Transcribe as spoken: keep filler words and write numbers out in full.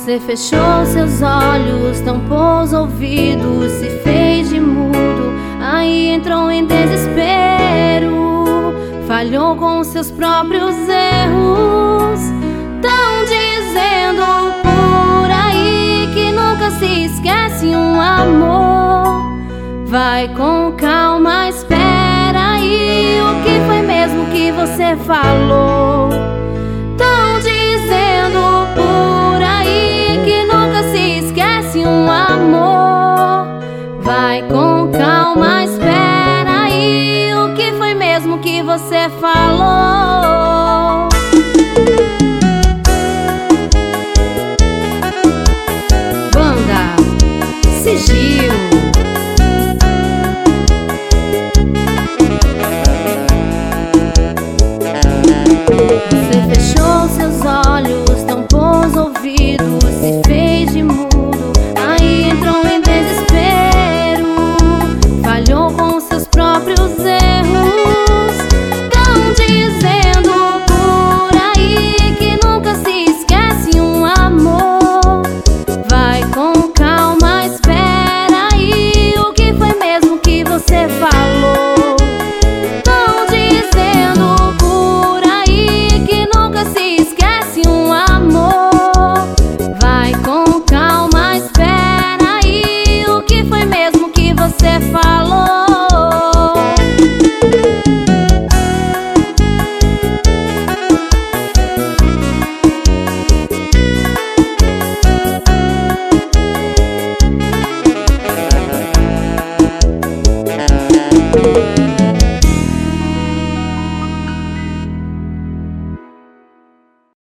Você fechou seus olhos, tampou os ouvidos, se fez de mudo, aí entrou em desespero. Falhou com seus próprios erros. Tão dizendo por aí que nunca se esquece um amor. Vai com calma, espera aí, o que foi mesmo que você falou? Tão dizendo por aí que nunca se esquece um amor. Vai com calma, espera aí, o que foi mesmo que você falou? Banda Sigil. Você fechou seus olhos, tampou os ouvidos, se fez de mudo, aí entrou em desespero. Falhou com seus próprios erros. Tão dizendo por aí que nunca se esquece um amor. Vai com calma, espera aí, o que foi mesmo que você falou?